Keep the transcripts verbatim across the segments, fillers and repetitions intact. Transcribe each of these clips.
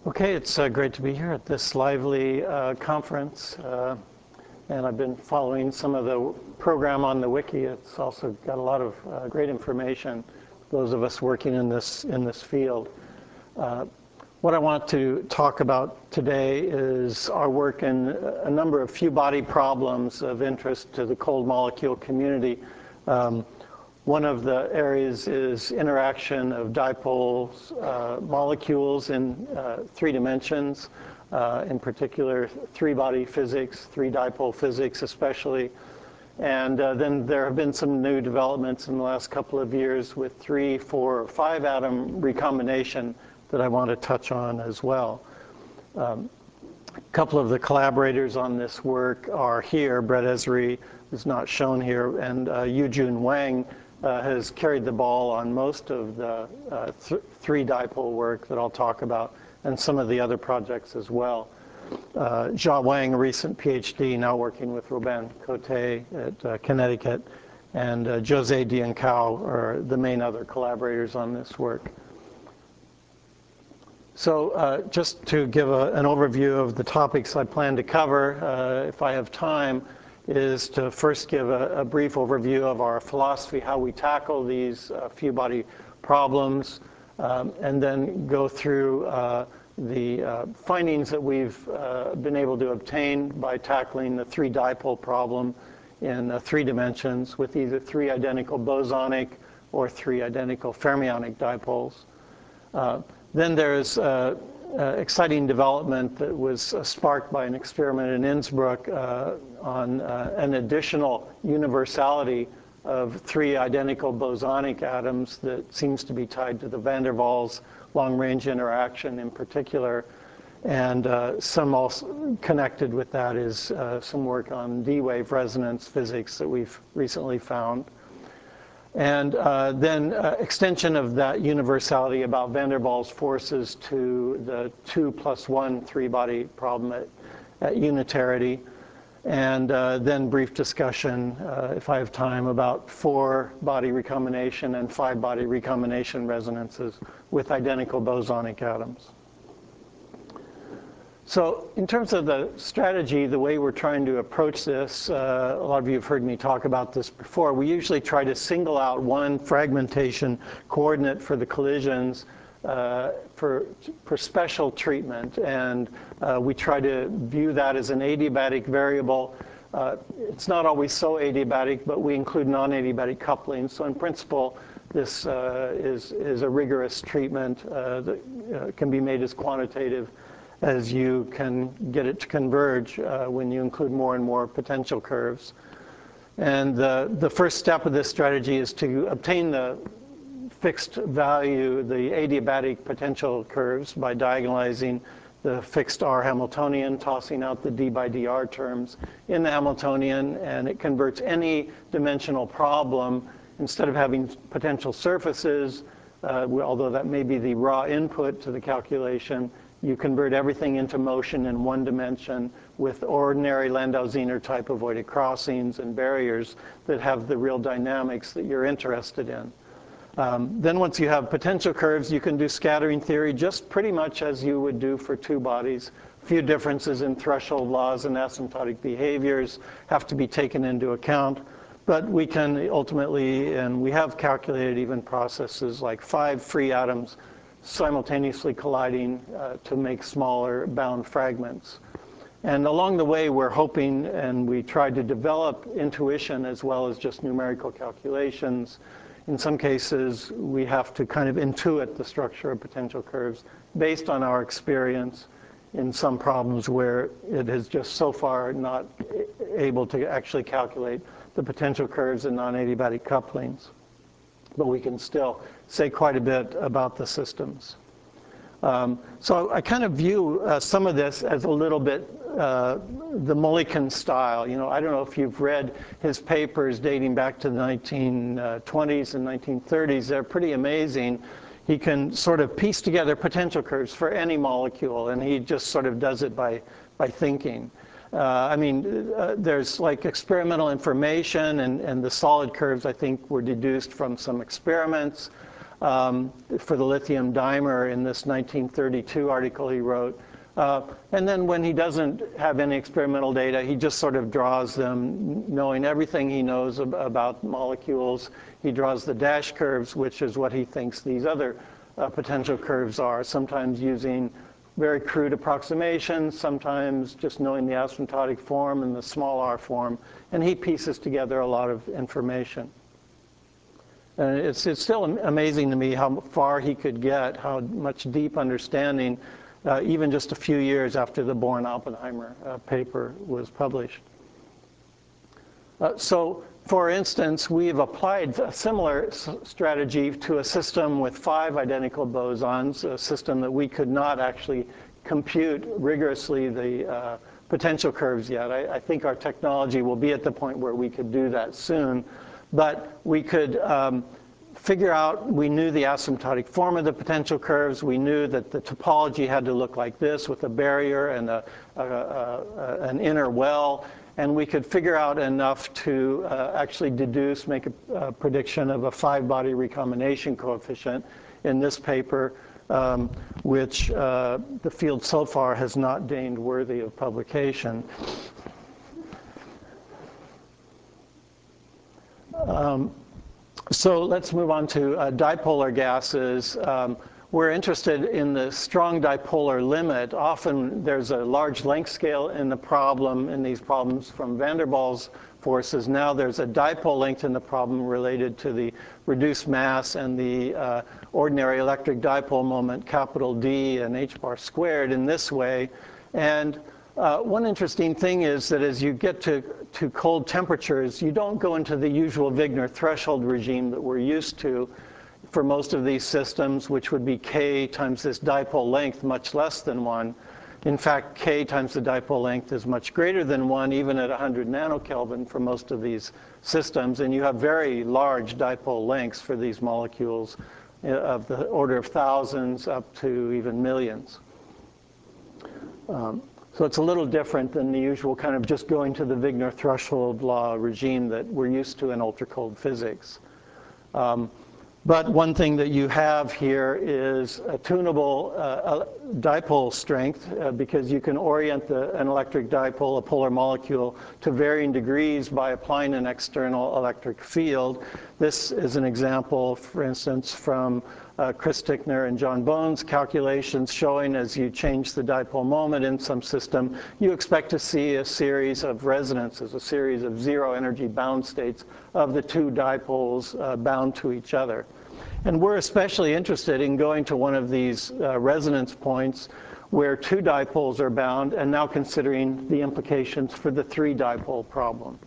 Okay, it's uh, great to be here at this lively uh, conference. Uh, and I've been following some of the program on the wiki. It's also got a lot of uh, great information, those of us working in this, in this field. Uh, what I want to talk about today is our work in a number of few body problems of interest to the cold molecule community. Um, One of the areas is interaction of dipoles, uh, molecules in uh, three dimensions, uh, in particular three-body physics, three-dipole physics especially. And uh, then there have been some new developments in the last couple of years with three, four, or five atom recombination that I want to touch on as well. Um, a couple of the collaborators on this work are here. Brett Esri is not shown here, and uh, Yujun Wang Uh, has carried the ball on most of the uh, th three dipole work that I'll talk about, and some of the other projects as well. Uh, Jia Wang, a recent PhD, now working with Robin Cote at uh, Connecticut, and uh, Jose Diancao are the main other collaborators on this work. So uh, just to give a, an overview of the topics I plan to cover, uh, if I have time, is to first give a, a brief overview of our philosophy, how we tackle these uh, few body problems, um, and then go through uh, the uh, findings that we've uh, been able to obtain by tackling the three dipole problem in uh, three dimensions with either three identical bosonic or three identical fermionic dipoles. Uh, then there's uh, Uh, exciting development that was uh, sparked by an experiment in Innsbruck uh, on uh, an additional universality of three identical bosonic atoms that seems to be tied to the van der Waals long-range interaction in particular. And uh, some also connected with that is uh, some work on D-wave resonance physics that we've recently found. And uh, then uh, extension of that universality about van der Waals forces to the two plus one three-body problem at, at unitarity. And uh, then brief discussion, uh, if I have time, about four-body recombination and five-body recombination resonances with identical bosonic atoms. So in terms of the strategy, the way we're trying to approach this, uh, a lot of you have heard me talk about this before. We usually try to single out one fragmentation coordinate for the collisions uh, for, for special treatment. And uh, we try to view that as an adiabatic variable. Uh, it's not always so adiabatic, but we include non-adiabatic coupling. So in principle, this uh, is, is a rigorous treatment uh, that uh, can be made as quantitative as you can get it to converge uh, when you include more and more potential curves. And the, the first step of this strategy is to obtain the fixed value, the adiabatic potential curves, by diagonalizing the fixed R Hamiltonian, tossing out the d by dr terms in the Hamiltonian, and it converts any dimensional problem. Instead of having potential surfaces, uh, although that may be the raw input to the calculation, you convert everything into motion in one dimension with ordinary Landau-Zener type avoided crossings and barriers that have the real dynamics that you're interested in. Um, then once you have potential curves, you can do scattering theory just pretty much as you would do for two bodies. A few differences in threshold laws and asymptotic behaviors have to be taken into account. But we can ultimately, and we have calculated even processes like five free atoms simultaneously colliding uh, to make smaller bound fragments. And along the way, we're hoping, and we try to develop intuition as well as just numerical calculations. In some cases, we have to kind of intuit the structure of potential curves based on our experience in some problems where it is just so far not able to actually calculate the potential curves and non-adiabatic couplings. But we can still say quite a bit about the systems. Um, so I kind of view uh, some of this as a little bit uh, the Mulliken style. You know, I don't know if you've read his papers dating back to the nineteen twenties and nineteen thirties. They're pretty amazing. He can sort of piece together potential curves for any molecule, and he just sort of does it by, by thinking. Uh, I mean, uh, there's like experimental information, and, and the solid curves, I think, were deduced from some experiments. um, for the lithium dimer in this nineteen thirty-two article he wrote. Uh, and then when he doesn't have any experimental data, he just sort of draws them, knowing everything he knows ab about molecules. He draws the dash curves, which is what he thinks these other uh, potential curves are, sometimes using very crude approximations, sometimes just knowing the asymptotic form and the small r form. And he pieces together a lot of information. And it's, it's still amazing to me how far he could get, how much deep understanding, uh, even just a few years after the Born-Oppenheimer uh, paper was published. Uh, so, for instance, we've applied a similar s strategy to a system with five identical bosons, a system that we could not actually compute rigorously the uh, potential curves yet. I, I think our technology will be at the point where we could do that soon. But we could um, figure out, we knew the asymptotic form of the potential curves. We knew that the topology had to look like this with a barrier and a, a, a, a, an inner well. And we could figure out enough to uh, actually deduce, make a, a prediction of a five-body recombination coefficient in this paper, um, which uh, the field so far has not deemed worthy of publication. Um, so let's move on to uh, dipolar gases. Um, we're interested in the strong dipolar limit. Often there's a large length scale in the problem, in these problems from van der Waals forces. Now there's a dipole length in the problem related to the reduced mass and the uh, ordinary electric dipole moment, capital D and h bar squared in this way. And Uh, one interesting thing is that as you get to, to cold temperatures, you don't go into the usual Wigner threshold regime that we're used to for most of these systems, which would be K times this dipole length much less than one. In fact, K times the dipole length is much greater than one, even at one hundred nanokelvin for most of these systems. And you have very large dipole lengths for these molecules of the order of thousands up to even millions. Um, So it's a little different than the usual kind of just going to the Wigner threshold law regime that we're used to in ultra-cold physics. Um, but one thing that you have here is a tunable uh, dipole strength uh, because you can orient the, an electric dipole, a polar molecule, to varying degrees by applying an external electric field. This is an example, for instance, from Uh, Chris Tickner and John Bone's calculations showing as you change the dipole moment in some system, you expect to see a series of resonances, a series of zero energy bound states of the two dipoles uh, bound to each other. And we're especially interested in going to one of these uh, resonance points where two dipoles are bound and now considering the implications for the three dipole problem.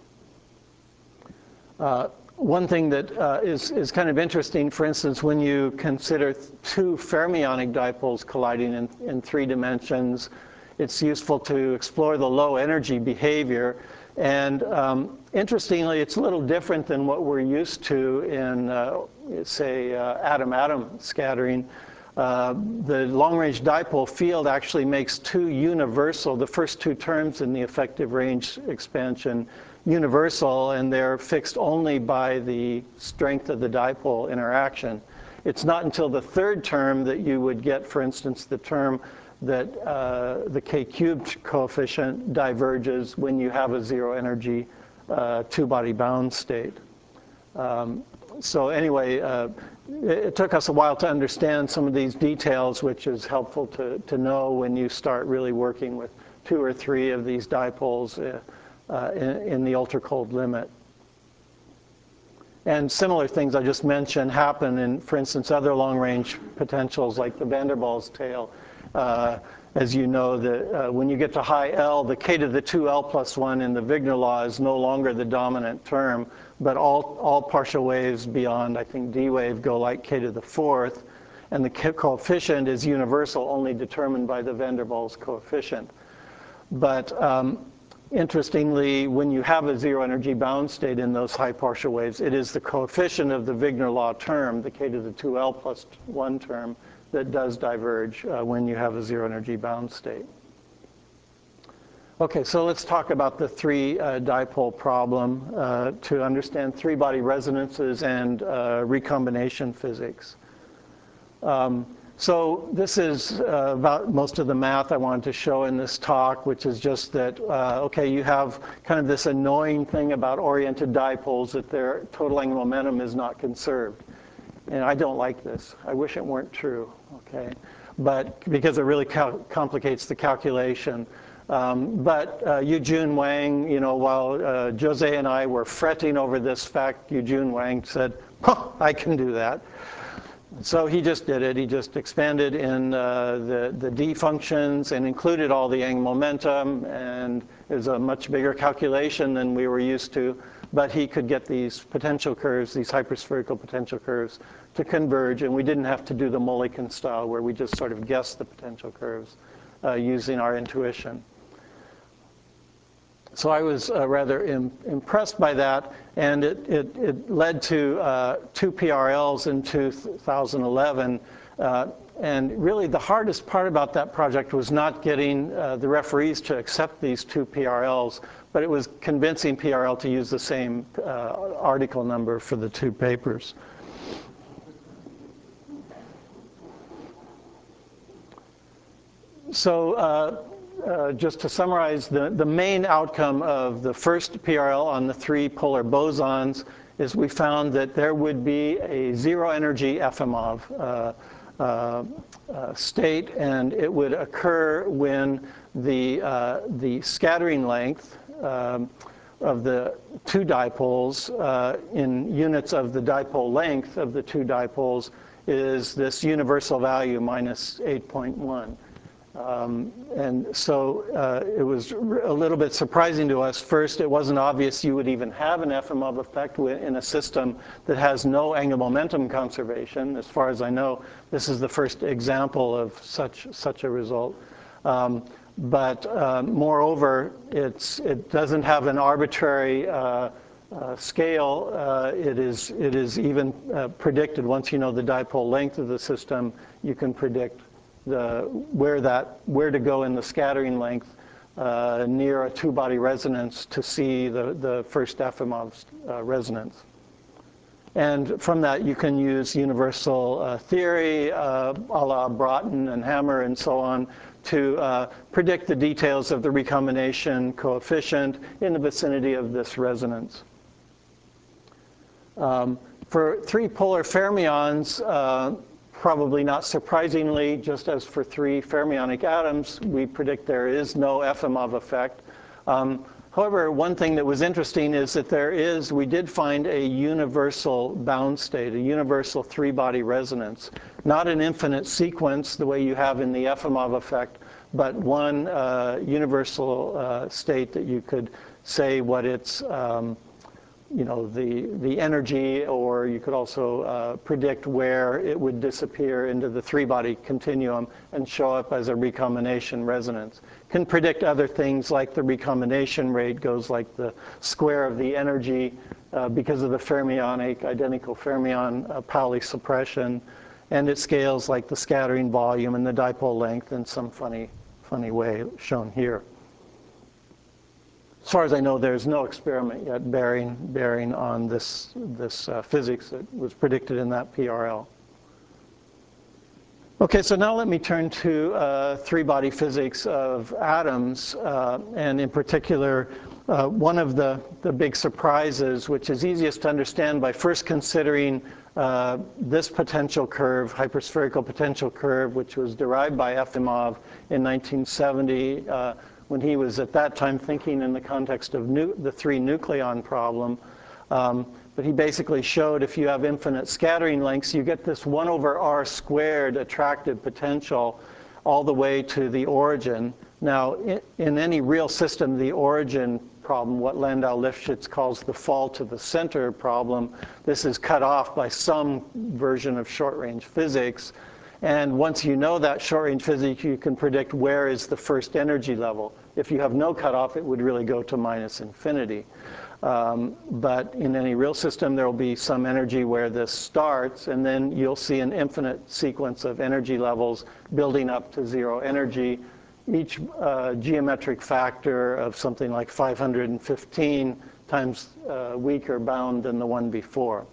Uh, One thing that uh, is, is kind of interesting, for instance, when you consider two fermionic dipoles colliding in, in three dimensions, it's useful to explore the low energy behavior. And um, interestingly, it's a little different than what we're used to in, uh, say, uh, atom-atom scattering. Uh, the long-range dipole field actually makes two universal, the first two terms in the effective range expansion, universal, and they're fixed only by the strength of the dipole interaction. It's not until the third term that you would get, for instance, the term that uh, the K cubed coefficient diverges when you have a zero energy uh, two-body bound state. Um, so anyway, uh, it, it took us a while to understand some of these details, which is helpful to, to know when you start really working with two or three of these dipoles uh, Uh, in, in the ultra-cold limit. And similar things I just mentioned happen in, for instance, other long-range potentials like the van der Waals tail. Uh, as you know, the, uh, when you get to high L, the K to the two L plus one in the Wigner law is no longer the dominant term, but all, all partial waves beyond, I think, D wave go like K to the fourth, and the coefficient is universal, only determined by the van der Waals coefficient. But um, interestingly, when you have a zero energy bound state in those high partial waves, it is the coefficient of the Wigner law term, the K to the two L plus one term, that does diverge uh, when you have a zero energy bound state. Okay, so let's talk about the three uh, dipole problem uh, to understand three-body resonances and uh, recombination physics. Um, so this is uh, about most of the math I wanted to show in this talk, which is just that, uh, okay, you have kind of this annoying thing about oriented dipoles, that their total angular momentum is not conserved. And I don't like this. I wish it weren't true, okay? But because it really complicates the calculation. Um, but uh, Yujun Wang, you know, while uh, Jose and I were fretting over this fact, Yujun Wang said, huh, I can do that. So he just did it. He just expanded in uh, the, the D functions and included all the angular momentum, and it was a much bigger calculation than we were used to. But he could get these potential curves, these hyperspherical potential curves, to converge, and we didn't have to do the Mulliken style where we just sort of guessed the potential curves uh, using our intuition. So I was uh, rather im impressed by that, and it, it, it led to uh, two P R Ls in two thousand eleven. Uh, and really the hardest part about that project was not getting uh, the referees to accept these two P R Ls, but it was convincing P R L to use the same uh, article number for the two papers. So uh, uh, just to summarize, the, the main outcome of the first P R L on the three polar bosons is we found that there would be a zero energy Efimov uh, uh, uh, state, and it would occur when the, uh, the scattering length um, of the two dipoles uh, in units of the dipole length of the two dipoles is this universal value minus eight point one. Um, and so uh, it was a little bit surprising to us. First, it wasn't obvious you would even have an Efimov effect in a system that has no angular momentum conservation. As far as I know, this is the first example of such, such a result. Um, but uh, moreover, it's, it doesn't have an arbitrary uh, uh, scale. Uh, it is, it is even uh, predicted. Once you know the dipole length of the system, you can predict The, where that where to go in the scattering length uh, near a two-body resonance to see the the first Efimov uh, resonance. And from that, you can use universal uh, theory, uh, a la Broughton and Hammer and so on, to uh, predict the details of the recombination coefficient in the vicinity of this resonance. Um, for three polar fermions, uh, probably not surprisingly, just as for three fermionic atoms, we predict there is no Efimov effect. Um, however, one thing that was interesting is that there is, we did find a universal bound state, a universal three-body resonance. Not an infinite sequence the way you have in the Efimov effect, but one uh, universal uh, state that you could say what its um, you know, the, the energy, or you could also uh, predict where it would disappear into the three-body continuum and show up as a recombination resonance. Can predict other things like the recombination rate goes like the square of the energy uh, because of the fermionic, identical fermion uh, Pauli suppression, and it scales like the scattering volume and the dipole length in some funny, funny way shown here. As far as I know, there's no experiment yet bearing, bearing on this, this uh, physics that was predicted in that P R L. Okay, so now let me turn to uh, three-body physics of atoms, uh, and in particular, uh, one of the, the big surprises, which is easiest to understand by first considering uh, this potential curve, hyperspherical potential curve, which was derived by Efimov in nineteen seventy, uh, when he was at that time thinking in the context of nu the three nucleon problem. Um, but he basically showed if you have infinite scattering lengths, you get this one over r squared attractive potential all the way to the origin. Now, in, in any real system, the origin problem, what Landau-Lifshitz calls the fall to the center problem, this is cut off by some version of short-range physics. And once you know that short-range physics, you can predict where is the first energy level. If you have no cutoff, it would really go to minus infinity. Um, but in any real system, there will be some energy where this starts, and then you'll see an infinite sequence of energy levels building up to zero energy. each uh, geometric factor of something like five hundred fifteen times uh, weaker bound than the one before.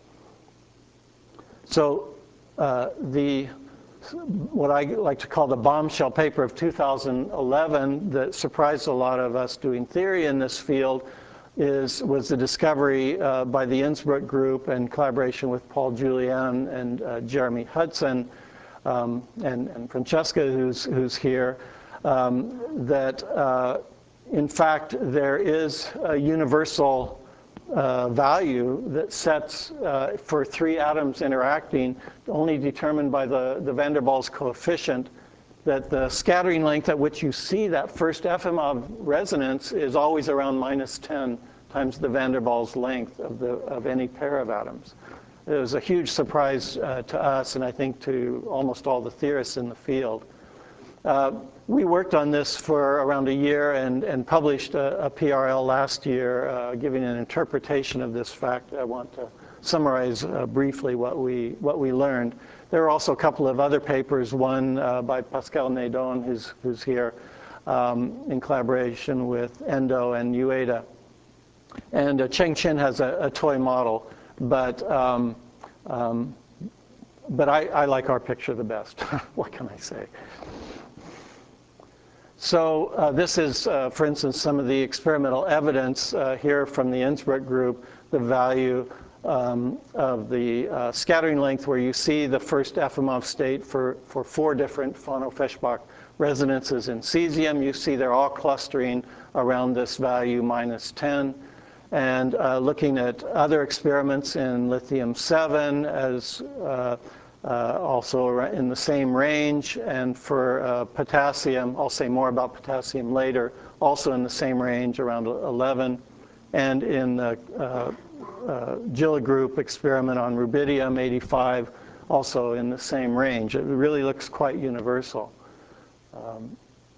So uh, the what I like to call the bombshell paper of two thousand eleven that surprised a lot of us doing theory in this field is was the discovery uh, by the Innsbruck group in collaboration with Paul Julian and uh, Jeremy Hudson um, and, and Francesca, who's who's here, um, that uh, in fact there is a universal Uh, value that sets uh, for three atoms interacting, only determined by the, the van der Waals coefficient, that the scattering length at which you see that first Efimov resonance is always around minus ten times the van der Waals length of, the, of any pair of atoms. It was a huge surprise uh, to us, and I think to almost all the theorists in the field. Uh, we worked on this for around a year and, and published a, a P R L last year uh, giving an interpretation of this fact. I want to summarize uh, briefly what we, what we learned. There are also a couple of other papers, one uh, by Pascal Naidon, who's, who's here, um, in collaboration with Endo and Ueda. And uh, Cheng Chin has a, a toy model, but, um, um, but I, I like our picture the best. What can I say? So uh, this is, uh, for instance, some of the experimental evidence uh, here from the Innsbruck group, the value um, of the uh, scattering length where you see the first Efimov state for, for four different Fano-Feshbach resonances in cesium. You see they're all clustering around this value minus ten. And uh, looking at other experiments in lithium seven as uh, Uh, also in the same range, and for uh, potassium, I'll say more about potassium later, also in the same range, around eleven. And in the uh, uh, Gilla group experiment on rubidium, eighty-five, also in the same range. It really looks quite universal. Um,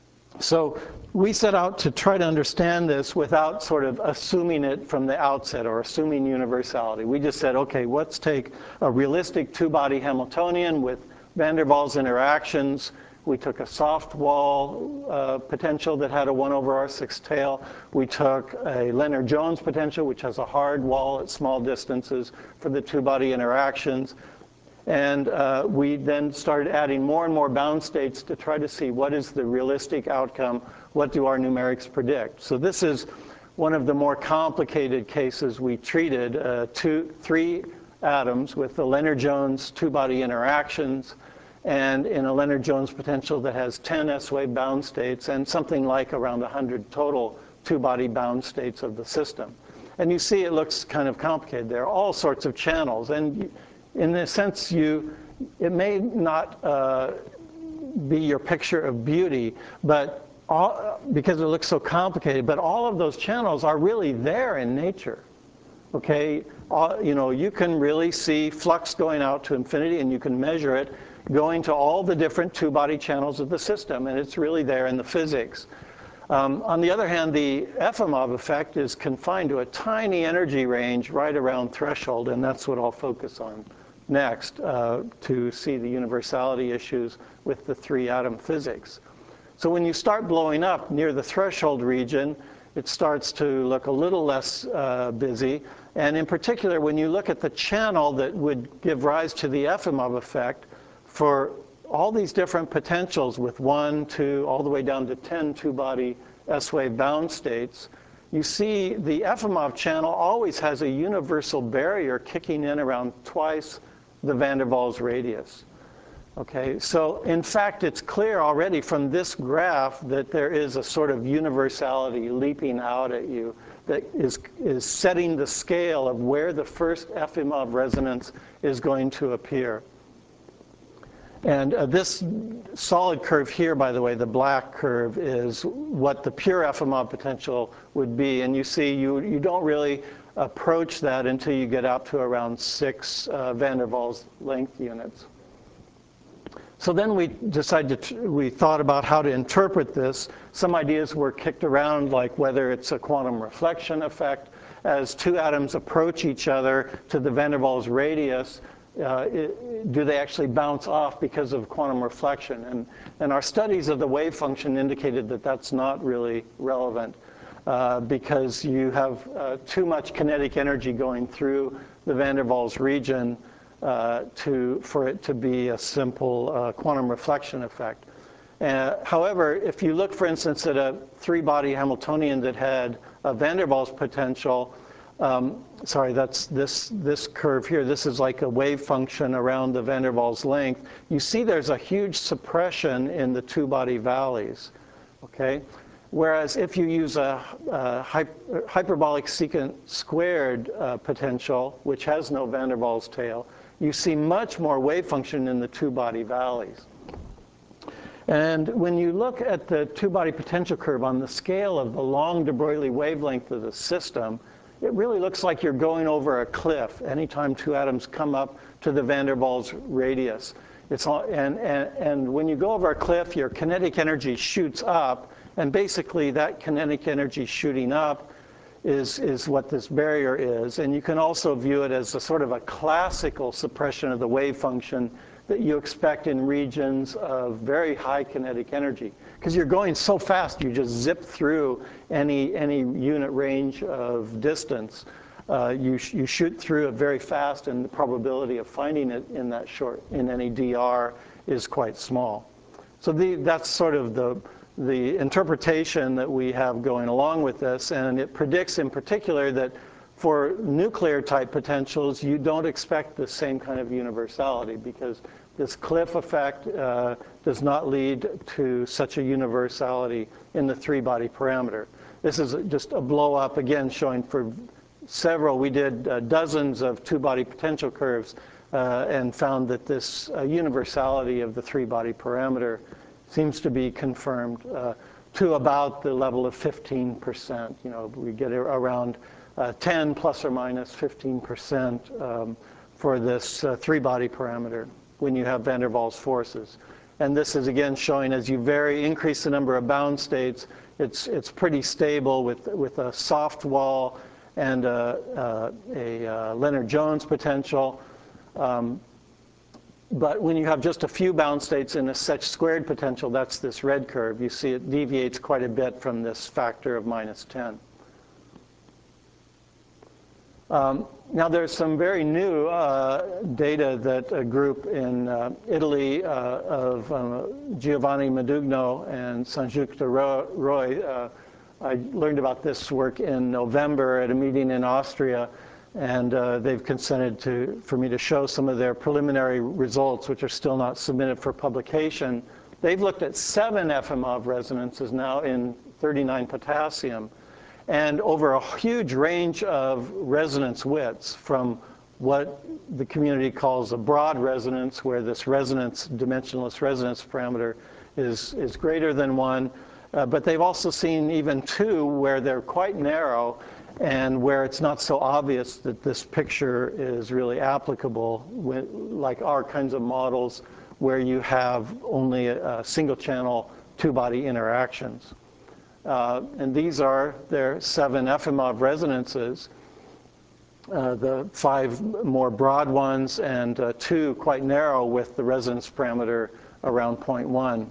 So we set out to try to understand this without sort of assuming it from the outset or assuming universality. We just said, okay, let's take a realistic two-body Hamiltonian with van der Waals interactions. We took a soft wall uh, potential that had a one over R six tail. We took a Lennard-Jones potential, which has a hard wall at small distances for the two-body interactions. And uh, we then started adding more and more bound states to try to see what is the realistic outcome, what do our numerics predict. So this is one of the more complicated cases we treated, uh, two, three atoms with the Lennard-Jones two-body interactions, and in a Lennard-Jones potential that has ten S-wave bound states and something like around one hundred total two-body bound states of the system. And you see it looks kind of complicated. There are all sorts of channels. And in a sense, you, it may not uh, be your picture of beauty, but all, because it looks so complicated, but all of those channels are really there in nature. Okay, all, you know, you can really see flux going out to infinity, and you can measure it going to all the different two-body channels of the system, and it's really there in the physics. Um, on the other hand, the Efimov effect is confined to a tiny energy range right around threshold, and that's what I'll focus on next uh, to see the universality issues with the three-atom physics. So when you start blowing up near the threshold region, it starts to look a little less uh, busy. And in particular, when you look at the channel that would give rise to the Efimov effect, for all these different potentials with one, two, all the way down to ten two-body S-wave bound states, you see the Efimov channel always has a universal barrier kicking in around twice the van der Waals radius. Okay, so in fact, it's clear already from this graph that there is a sort of universality leaping out at you that is, is setting the scale of where the first Efimov resonance is going to appear. And uh, this solid curve here, by the way, the black curve, is what the pure Efimov potential would be. And you see, you, you don't really approach that until you get out to around six uh, van der Waals length units. So then we decided to, we thought about how to interpret this. Some ideas were kicked around, like whether it's a quantum reflection effect. As two atoms approach each other to the van der Waals radius, uh, it, do they actually bounce off because of quantum reflection? And, and our studies of the wave function indicated that that's not really relevant uh, because you have uh, too much kinetic energy going through the van der Waals region uh, to, for it to be a simple uh, quantum reflection effect. Uh, however, if you look, for instance, at a three-body Hamiltonian that had a van der Waals potential, um, sorry, that's this, this curve here. This is like a wave function around the van der Waals length. You see there's a huge suppression in the two-body valleys, okay? Whereas if you use a, a hyper, hyperbolic secant squared uh, potential, which has no van der Waals tail, you see much more wave function in the two-body valleys. And when you look at the two-body potential curve on the scale of the long de Broglie wavelength of the system, it really looks like you're going over a cliff anytime two atoms come up to the van der Waals radius. It's all, and, and, and when you go over a cliff, your kinetic energy shoots up, and basically that kinetic energy shooting up is, is what this barrier is. And you can also view it as a sort of a classical suppression of the wave function that you expect in regions of very high kinetic energy. Because you're going so fast, you just zip through any, any unit range of distance. Uh, you, sh you shoot through it very fast, and the probability of finding it in that short, in any D R, is quite small. So the, that's sort of the, the interpretation that we have going along with this, and it predicts in particular that for nuclear type potentials, you don't expect the same kind of universality because this cliff effect uh, does not lead to such a universality in the three-body parameter. This is just a blow up, again, showing for several, we did uh, dozens of two-body potential curves uh, and found that this uh, universality of the three-body parameter seems to be confirmed uh, to about the level of fifteen percent. You know, we get around Uh, ten plus or minus fifteen percent um, for this uh, three-body parameter when you have van der Waals forces. And this is again showing as you vary, increase the number of bound states, it's, it's pretty stable with, with a soft wall and a, a, a, a Lennard-Jones potential. Um, but when you have just a few bound states in a such squared potential, that's this red curve. You see it deviates quite a bit from this factor of minus ten. Um, now there's some very new uh, data that a group in uh, Italy uh, of uh, Giovanni Modugno and Sanjukta Roy, uh, I learned about this work in November at a meeting in Austria, and uh, they've consented to, for me to show some of their preliminary results, which are still not submitted for publication. They've looked at seven Efimov resonances now in thirty-nine potassium, and over a huge range of resonance widths, from what the community calls a broad resonance, where this resonance, dimensionless resonance parameter is, is greater than one. Uh, but they've also seen even two where they're quite narrow and where it's not so obvious that this picture is really applicable, with, like our kinds of models where you have only a, a single channel two-body interactions. Uh, and these are their seven Efimov resonances, uh, the five more broad ones and uh, two quite narrow with the resonance parameter around zero point one.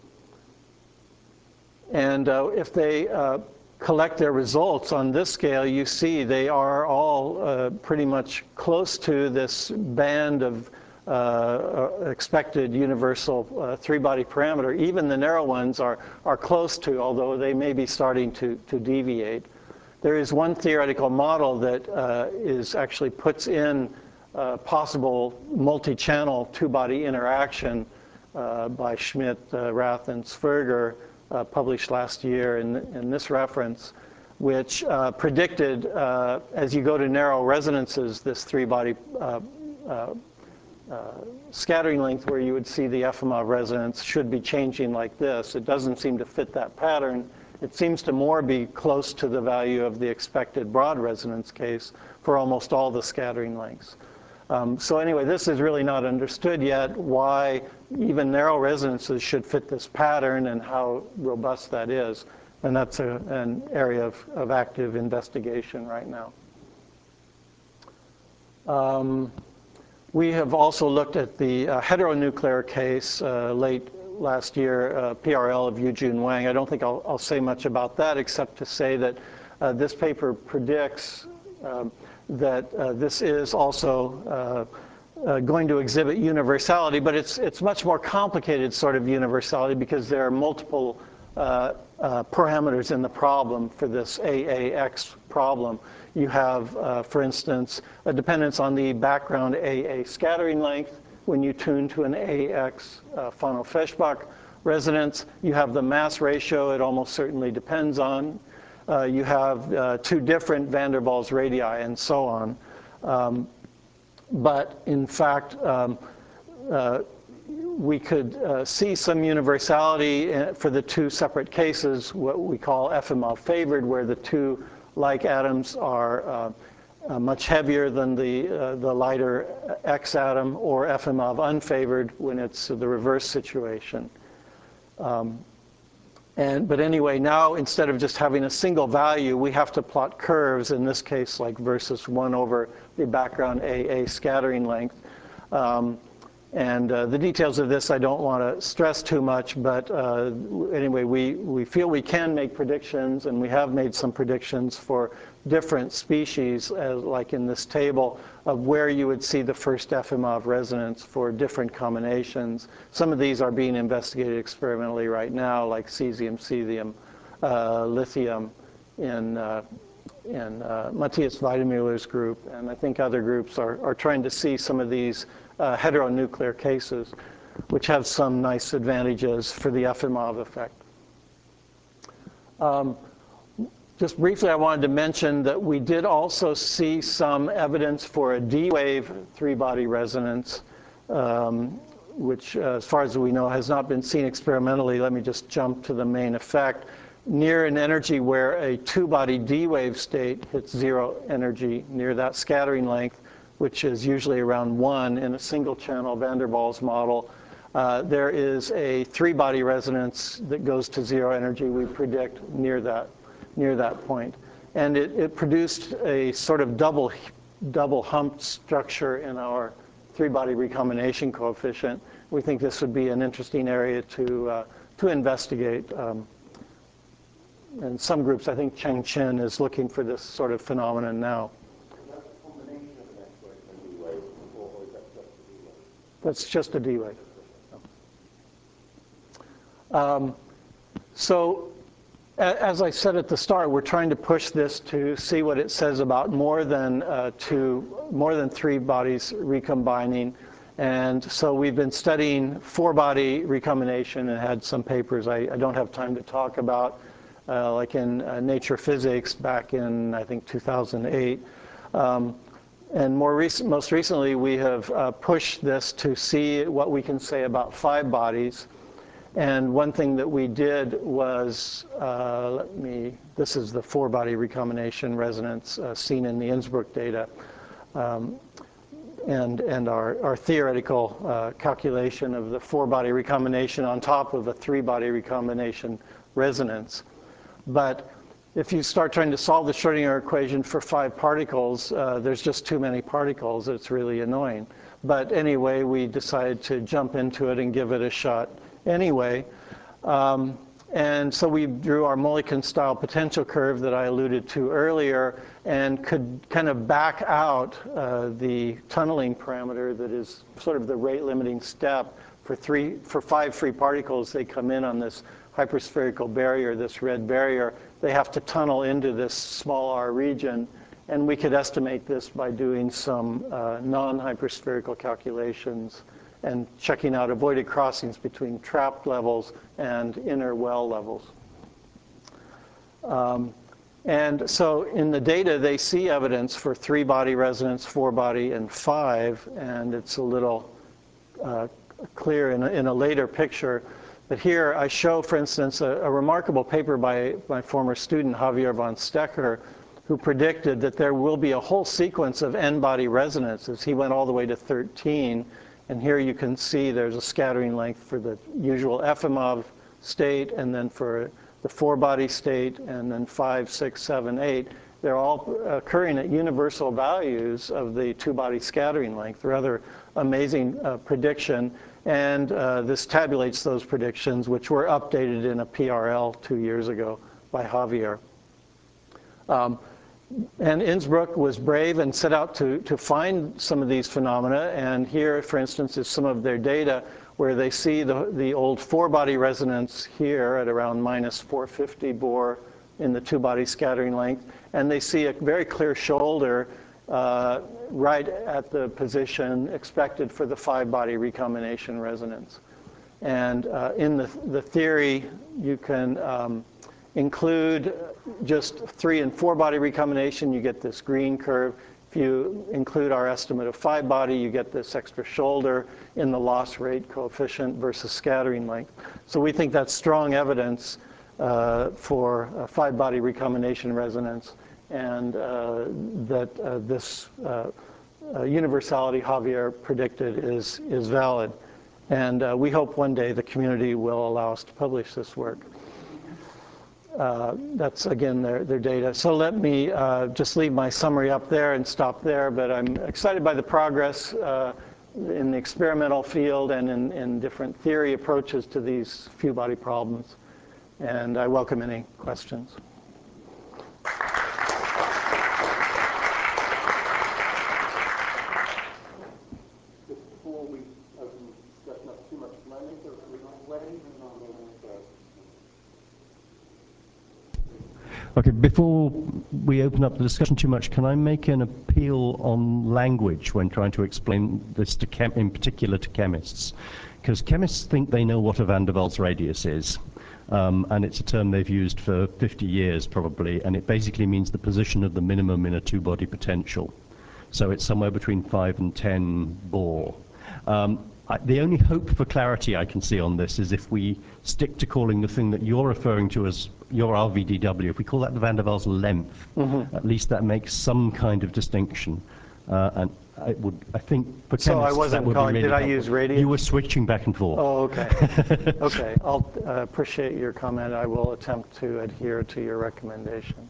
And uh, if they uh, collect their results on this scale, you see they are all uh, pretty much close to this band of Uh, expected universal uh, three-body parameter. Even the narrow ones are, are close to, although they may be starting to, to deviate. There is one theoretical model that uh, is actually puts in uh, possible multi-channel two-body interaction uh, by Schmidt, uh, Rath, and Sverger, uh, published last year in, in this reference, which uh, predicted uh, as you go to narrow resonances, this three-body uh, uh, Uh, scattering length where you would see the Efimov resonance should be changing like this. It doesn't seem to fit that pattern. It seems to more be close to the value of the expected broad resonance case for almost all the scattering lengths. Um, so anyway, this is really not understood yet why even narrow resonances should fit this pattern and how robust that is. And that's a, an area of, of active investigation right now. Um, we have also looked at the uh, heteronuclear case uh, late last year, uh, P R L of Yujun Wang. I don't think I'll, I'll say much about that except to say that uh, this paper predicts um, that uh, this is also uh, uh, going to exhibit universality, but it's, it's much more complicated sort of universality because there are multiple uh, uh, parameters in the problem for this A A X problem. You have, uh, for instance, a dependence on the background A A scattering length. When you tune to an A X uh, Fano-Feshbach resonance, you have the mass ratio it almost certainly depends on. Uh, you have uh, two different van der Waals radii and so on. Um, but in fact, um, uh, we could uh, see some universality for the two separate cases, what we call Efimov favored, where the two like atoms are uh, Uh, much heavier than the, uh, the lighter X atom, or Efimov unfavored when it's the reverse situation. Um, and, but anyway, now instead of just having a single value, we have to plot curves, in this case like versus one over the background A A scattering length. Um, and uh, the details of this I don't want to stress too much, but uh, anyway, we, we feel we can make predictions, and we have made some predictions for different species, as like in this table, of where you would see the first Efimov resonance for different combinations. Some of these are being investigated experimentally right now, like cesium, cesium, uh, lithium in, uh, in uh, Matthias Weidemüller's group, and I think other groups are, are trying to see some of these uh, heteronuclear cases, which have some nice advantages for the Efimov effect. Um, Just briefly, I wanted to mention that we did also see some evidence for a D-wave three-body resonance, um, which, uh, as far as we know, has not been seen experimentally. Let me just jump to the main effect. Near an energy where a two-body D-wave state hits zero energy, near that scattering length, which is usually around one in a single-channel van der Waals model, uh, there is a three-body resonance that goes to zero energy, we predict, near that. near that point. And it, it produced a sort of double, double humped structure in our three-body recombination coefficient. We think this would be an interesting area to, uh, to investigate. Um, and some groups, I think Cheng Chen is looking for this sort of phenomenon now. That's just a D-wave. Um, so, as I said at the start, we're trying to push this to see what it says about more than uh, two, more than three bodies recombining. And so we've been studying four-body recombination and had some papers I, I don't have time to talk about, uh, like in uh, Nature Physics back in, I think, two thousand eight. Um, and more recent, most recently, we have uh, pushed this to see what we can say about five bodies. And one thing that we did was, uh, let me, this is the four-body recombination resonance uh, seen in the Innsbruck data, um, and, and our, our theoretical uh, calculation of the four-body recombination on top of a three-body recombination resonance. But if you start trying to solve the Schrodinger equation for five particles, uh, there's just too many particles. It's really annoying. But anyway, we decided to jump into it and give it a shot anyway. Um, and so we drew our Mulliken-style potential curve that I alluded to earlier and could kind of back out uh, the tunneling parameter that is sort of the rate-limiting step for three, for five free particles. They come in on this hyperspherical barrier, this red barrier. They have to tunnel into this small r region. And we could estimate this by doing some uh, non-hyperspherical calculations and checking out avoided crossings between trapped levels and inner well levels. Um, and so in the data, they see evidence for three-body resonance, four-body, and five, and it's a little uh, clear in a, in a later picture. But here I show, for instance, a, a remarkable paper by my former student, Javier von Stecher, who predicted that there will be a whole sequence of n-body resonances. He went all the way to thirteen. And here you can see there's a scattering length for the usual Efimov state, and then for the four-body state, and then five, six, seven, eight. They're all occurring at universal values of the two-body scattering length, rather amazing uh, prediction. And uh, this tabulates those predictions, which were updated in a P R L two years ago by Javier. Um, and Innsbruck was brave and set out to, to find some of these phenomena. And here, for instance, is some of their data where they see the, the old four-body resonance here at around minus four fifty Bohr in the two-body scattering length. And they see a very clear shoulder uh, right at the position expected for the five-body recombination resonance. And uh, in the, the theory, you can um, include just three and four body recombination, you get this green curve. If you include our estimate of five body, you get this extra shoulder in the loss rate coefficient versus scattering length. So we think that's strong evidence uh, for a five body recombination resonance, and uh, that uh, this uh, uh, universality Javier predicted is, is valid. And uh, we hope one day the community will allow us to publish this work. Uh, that's, again, their, their data. So let me uh, just leave my summary up there and stop there. But I'm excited by the progress uh, in the experimental field and in, in different theory approaches to these few body problems. And I welcome any questions. Before we open the discussion up too much, can I make a request? Okay, before we open up the discussion too much, can I make an appeal on language when trying to explain this to chem in particular to chemists? Because chemists think they know what a van der Waals radius is, um, and it's a term they've used for fifty years probably, and it basically means the position of the minimum in a two-body potential. So it's somewhere between five and ten Bohr. Um, I, the only hope for clarity I can see on this is if we stick to calling the thing that you're referring to as your R V D W, if we call that the van der Waals length, mm-hmm. at least that makes some kind of distinction. Uh, and I would, I think, for so chemists, I wasn't that would calling, be really did I helpful. use radius? You were switching back and forth. Oh, okay. Okay, I'll uh, appreciate your comment. I will attempt to adhere to your recommendation.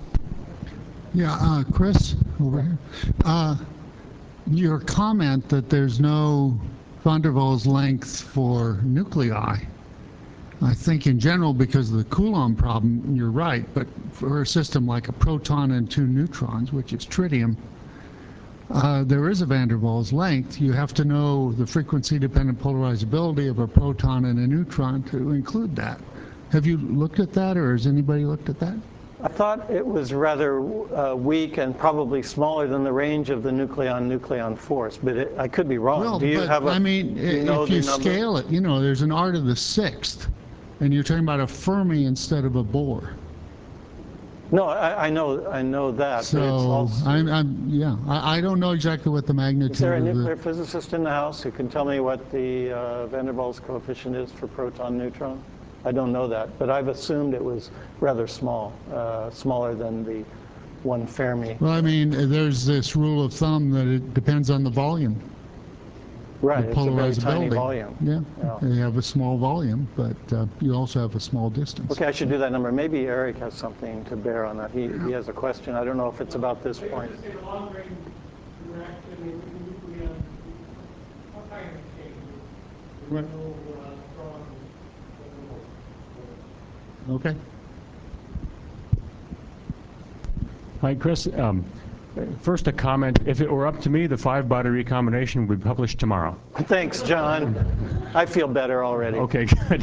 Yeah, uh, Chris, over here. Uh, your comment that there's no van der Waals length for nuclei, I think in general because of the Coulomb problem, you're right, but for a system like a proton and two neutrons, which is tritium, uh, there is a van der Waals length. You have to know the frequency-dependent polarizability of a proton and a neutron to include that. Have you looked at that, or has anybody looked at that? I thought it was rather uh, weak and probably smaller than the range of the nucleon-nucleon force, but it, I could be wrong. Well, do you but, have a, I mean, you know if you number? scale it, you know, there's an R to the sixth, and you're talking about a Fermi instead of a Bohr. No, I, I know, I know that. So but it's also, I'm, I'm, yeah, I, I don't know exactly what the magnitude. Is there a of nuclear the, physicist in the house who can tell me what the uh, van der Waals coefficient is for proton-neutron? I don't know that, but I've assumed it was rather small, uh, smaller than the one Fermi. Well, I mean, there's this rule of thumb that it depends on the volume. Right, the it's a very tiny polarizability. volume. Yeah, Yeah. you have a small volume, but uh, you also have a small distance. Okay, I should do that number. Maybe Eric has something to bear on that. He, he has a question. I don't know if it's about this point. Right. Okay. Hi, Chris. Um, first, a comment. If it were up to me, the five-body recombination would be published tomorrow. Thanks, John. I feel better already. Okay, good.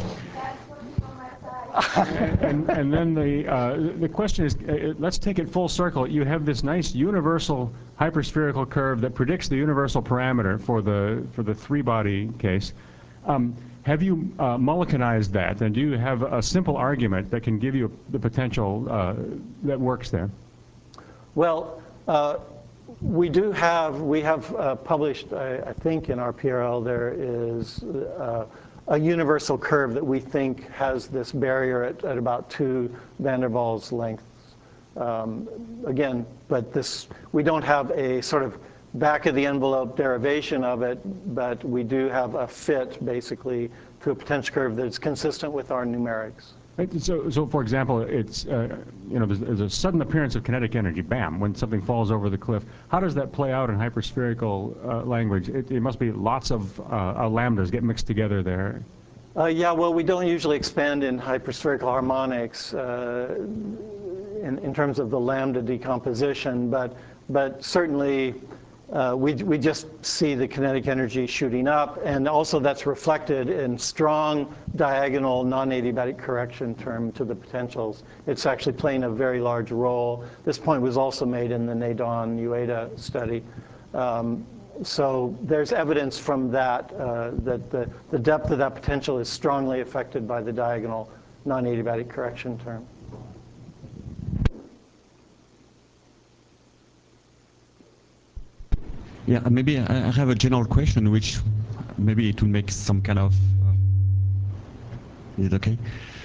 and, and then the uh, the question is, uh, let's take it full circle. You have this nice universal hyperspherical curve that predicts the universal parameter for the for the three-body case. Um, have you uh, Mulliganized that, and do you have a simple argument that can give you the potential uh, that works there? Well, uh, we do have, we have uh, published, I, I think in our P R L, there is uh, a universal curve that we think has this barrier at, at about two van der Waals lengths. Um, again, but this, we don't have a sort of back of the envelope derivation of it, but we do have a fit basically to a potential curve that's consistent with our numerics. Right, So, so for example, it's, uh, you know, there's, there's a sudden appearance of kinetic energy, bam, when something falls over the cliff. How does that play out in hyperspherical uh, language? It, it must be lots of uh, uh, lambdas get mixed together there. Uh, yeah, well, we don't usually expand in hyperspherical harmonics uh, in, in terms of the lambda decomposition, but, but certainly uh, we, we just see the kinetic energy shooting up, and also that's reflected in strong diagonal non-adiabatic correction term to the potentials. It's actually playing a very large role. This point was also made in the Nadon-Ueda study. Um, So there's evidence from that uh, that the, the depth of that potential is strongly affected by the diagonal non-adiabatic correction term. Yeah, maybe I have a general question, which maybe it will make some kind of, uh, is it okay?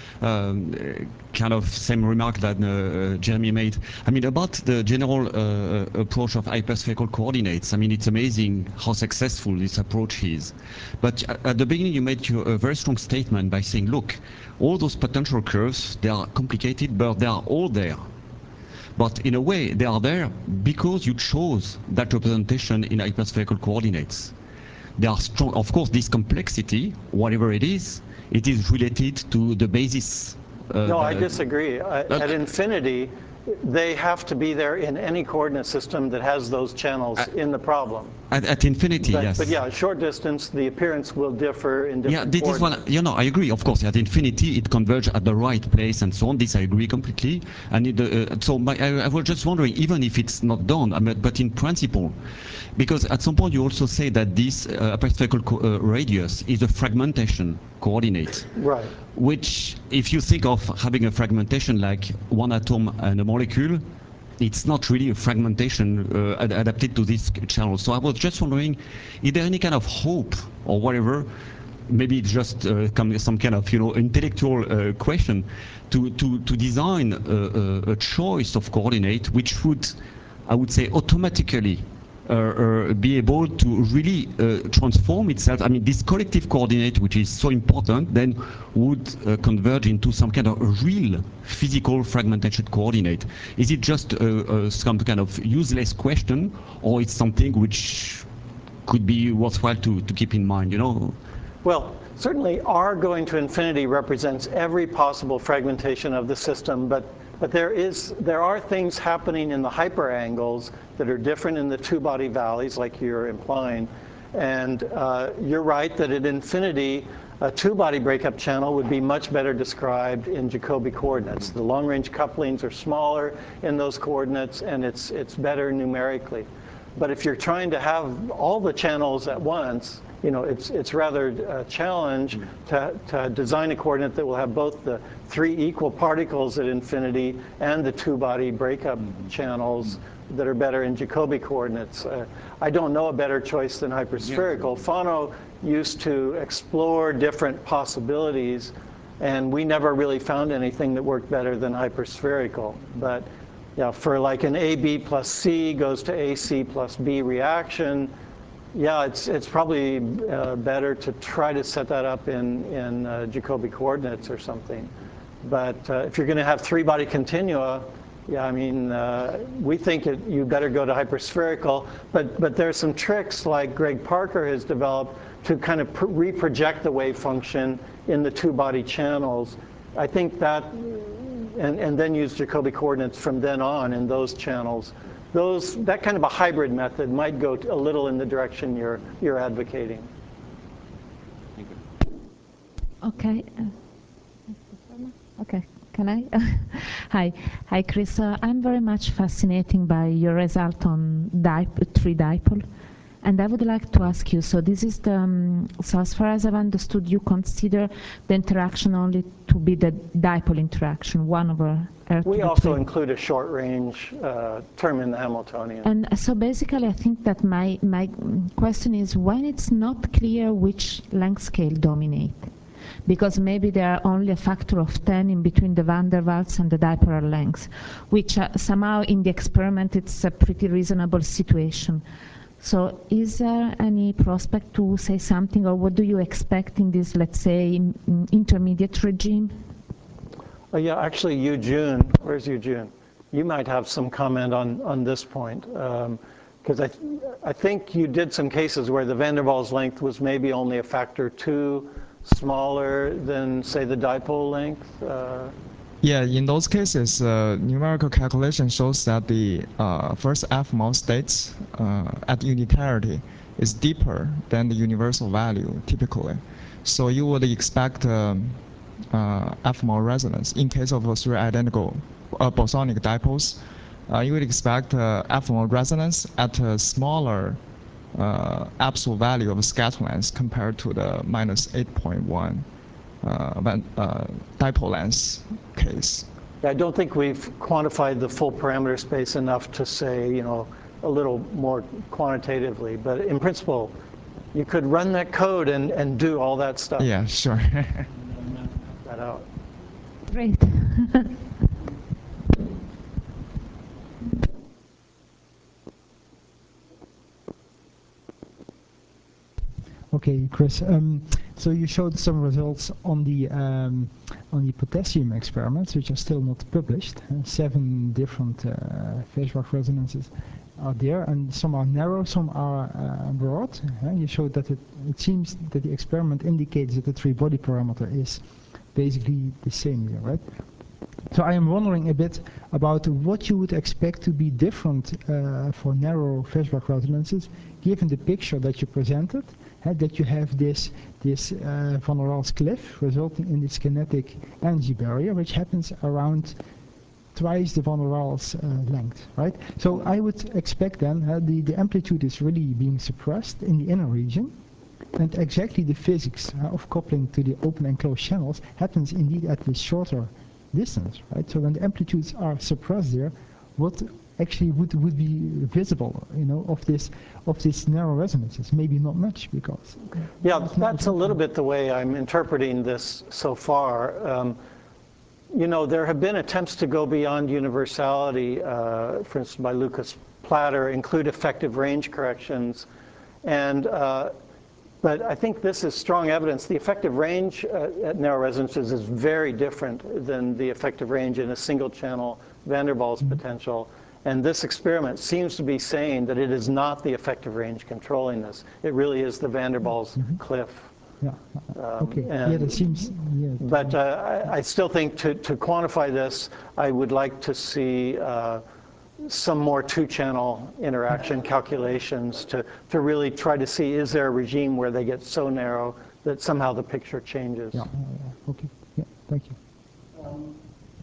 Um, kind of same remark that uh, Jeremy made. I mean, about the general uh, approach of hyperspherical coordinates. I mean, it's amazing how successful this approach is. But at the beginning, you made your, a very strong statement by saying, look, all those potential curves, they are complicated, but they are all there. But in a way, they are there because you chose that representation in hyperspherical coordinates. They are strong. Of course, this complexity, whatever it is, it is related to the basis. Uh, no, I disagree. Uh, at infinity, they have to be there in any coordinate system that has those channels at, in the problem. At, at infinity, but, yes. But yeah, short distance, the appearance will differ in different Yeah, this is what, you know, I agree. Of course, at infinity, it converges at the right place and so on. This I agree completely. And it, uh, so my, I, I was just wondering, even if it's not done, I mean, but in principle, because at some point you also say that this uh, hyperspherical co uh, radius is a fragmentation coordinate. Right. Which, if you think of having a fragmentation like one atom and a molecule, it's not really a fragmentation uh, ad adapted to this channel. So I was just wondering, is there any kind of hope or whatever, maybe it's just uh, some kind of, you know, intellectual uh, question, to, to, to design a, a, a choice of coordinate which would, I would say, automatically Uh, uh, be able to really uh, transform itself. I mean, this collective coordinate, which is so important, then would uh, converge into some kind of a real physical fragmentation coordinate. Is it just uh, uh, some kind of useless question, or it's something which could be worthwhile to, to keep in mind, you know? Well, certainly R going to infinity represents every possible fragmentation of the system, but But there is, there are things happening in the hyperangles that are different in the two-body valleys, like you're implying. And uh, you're right that at infinity, a two-body breakup channel would be much better described in Jacobi coordinates. The long-range couplings are smaller in those coordinates, and it's it's better numerically. But if you're trying to have all the channels at once, you know, it's it's rather a challenge to, to design a coordinate that will have both the three equal particles at infinity and the two-body breakup channels that are better in Jacobi coordinates. Uh, I don't know a better choice than hyperspherical. Fano used to explore different possibilities, and we never really found anything that worked better than hyperspherical. But yeah, for like an A B plus C goes to A C plus B reaction, yeah, it's it's probably uh, better to try to set that up in in uh, Jacobi coordinates or something. But uh, if you're going to have three-body continua, yeah, I mean, uh, we think it, you better go to hyperspherical. But but there's some tricks like Greg Parker has developed to kind of reproject the wave function in the two-body channels. I think that, and and then use Jacobi coordinates from then on in those channels. Those, that kind of a hybrid method might go a little in the direction you're, you're advocating. Thank you. Okay. Uh, okay. Can I? Hi. Hi, Chris. Uh, I'm very much fascinated by your result on dip three dipole. And I would like to ask you, so this is the, um, so as far as I've understood, you consider the interaction only to be the dipole interaction, one over Earth. We also include a short range uh, term in the Hamiltonian. And so basically I think that my, my question is when it's not clear which length scale dominate, because maybe there are only a factor of ten in between the van der Waals and the dipole length, which uh, somehow in the experiment it's a pretty reasonable situation. So is there any prospect to say something, or what do you expect in this, let's say, in, in intermediate regime? Oh, yeah, actually, Yu Jun, where's Yu Jun? You might have some comment on, on this point. Because um, I, th I think you did some cases where the van der Waals length was maybe only a factor two smaller than, say, the dipole length. Uh, Yeah, in those cases, uh, numerical calculation shows that the uh, first F-mode states uh, at unitarity is deeper than the universal value typically. So you would expect um, uh, F-mode resonance in case of three identical uh, bosonic dipoles. Uh, you would expect uh, F-mode resonance at a smaller uh, absolute value of scattering length compared to the minus eight point one. Uh, uh, dipole length case. I don't think we've quantified the full parameter space enough to say, you know, a little more quantitatively. But in principle, you could run that code and, and do all that stuff. Yeah, sure. that out. Great. Okay, Chris. Um, so you showed some results on the um, on the potassium experiments, which are still not published. Uh, seven different uh, phase rock resonances are there, and some are narrow, some are uh, broad. Uh, you showed that it, it seems that the experiment indicates that the three-body parameter is basically the same here, right? So I am wondering a bit about what you would expect to be different uh, for narrow phase rock resonances, given the picture that you presented. Uh, that you have this this uh, van der Waals cliff resulting in this kinetic energy barrier, which happens around twice the van der Waals uh, length, right? So I would expect then uh, the the amplitude is really being suppressed in the inner region, and exactly the physics uh, of coupling to the open and closed channels happens indeed at this shorter distance, right? So when the amplitudes are suppressed there, what actually would would be visible, you know, of this of these narrow resonances? Maybe not much, because yeah, that's a little bit the way I'm interpreting this so far. Um, you know, there have been attempts to go beyond universality, uh, for instance, by Lucas Platter, include effective range corrections, and uh, but I think this is strong evidence. The effective range uh, at narrow resonances is very different than the effective range in a single channel van der Waals mm-hmm. potential. And this experiment seems to be saying that it is not the effective range controlling this. It really is the van der Waals mm-hmm. cliff. Yeah. Um, okay. Yeah, that seems. Yeah. But uh, I, I still think to, to quantify this, I would like to see uh, some more two-channel interaction calculations to, to really try to see, is there a regime where they get so narrow that somehow the picture changes. Yeah. yeah. Okay. Yeah. Thank you. Um,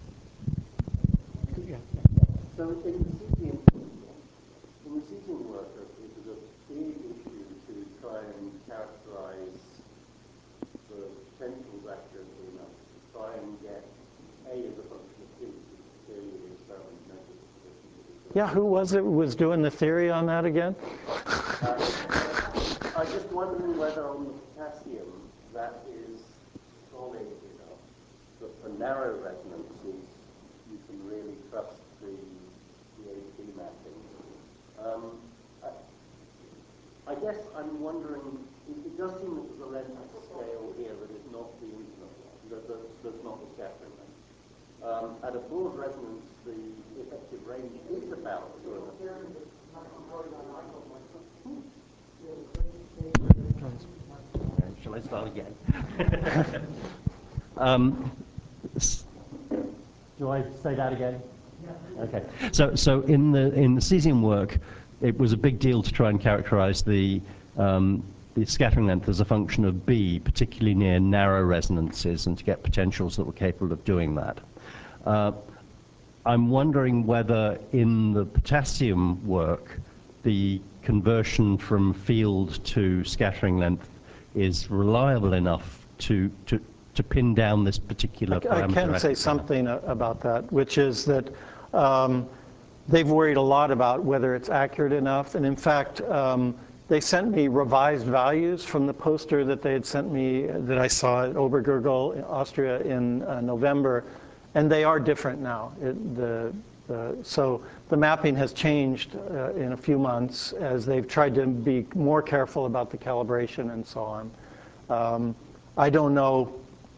yeah. So in the cesium, in the cesium work, it was a big issue to try and characterize the potentials accurately enough to try and get A as a function of P, which clearly the experiment measures the position of the Yeah, who was it who was doing the theory on that again? uh, I'm just wondering whether on the potassium that is solid enough that for narrow resonances you can really trust the the A P mapping. Um, I, I guess I'm wondering, it, it does seem that there's a length scale here that is not the infinite one, that, that, that's not the scattering length. Um, at a broad resonance, the effective range is about two and a half. Shall I start again? um, do I say that again? Okay. So, so in the in the cesium work, it was a big deal to try and characterize the um, the scattering length as a function of B, particularly near narrow resonances, and to get potentials that were capable of doing that. Uh, I'm wondering whether in the potassium work, the conversion from field to scattering length is reliable enough to to to pin down this particular parameter. I can say something about that, which is that um, they've worried a lot about whether it's accurate enough. And in fact, um, they sent me revised values from the poster that they had sent me that I saw at Obergurgl, Austria in uh, November. And they are different now. It, the, the, so the mapping has changed uh, in a few months as they've tried to be more careful about the calibration and so on. Um, I don't know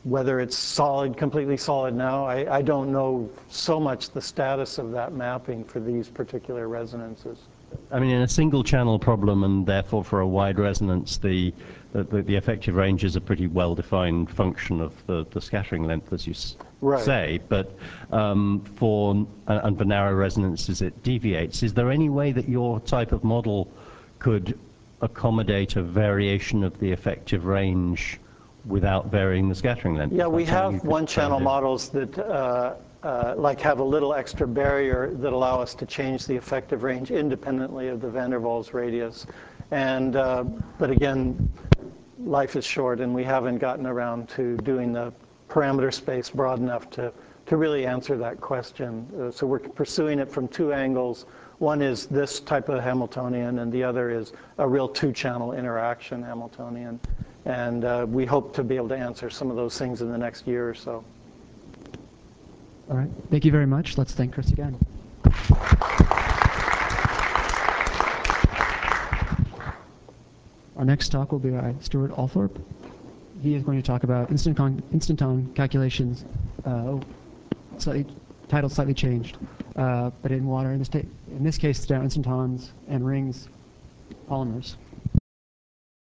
whether it's solid, completely solid now, I, I don't know so much the status of that mapping for these particular resonances. I mean, in a single channel problem, and therefore for a wide resonance, the the, the effective range is a pretty well-defined function of the, the scattering length, as you s Right. say. But um, for and for narrow resonances, it deviates. Is there any way that your type of model could accommodate a variation of the effective range without varying the scattering length? Yeah, we have one-channel models that uh, uh, like have a little extra barrier that allow us to change the effective range independently of the van der Waals radius. And uh, but again, life is short, and we haven't gotten around to doing the parameter space broad enough to to really answer that question. Uh, so we're pursuing it from two angles. One is this type of Hamiltonian, and the other is a real two-channel interaction Hamiltonian. And uh, we hope to be able to answer some of those things in the next year or so. All right. Thank you very much. Let's thank Chris again. Our next talk will be by Stuart Althorp. He is going to talk about instant instanton calculations, uh, oh, slightly, title slightly changed, uh, but in water. In this, in this case, it's down instantons and rings polymers.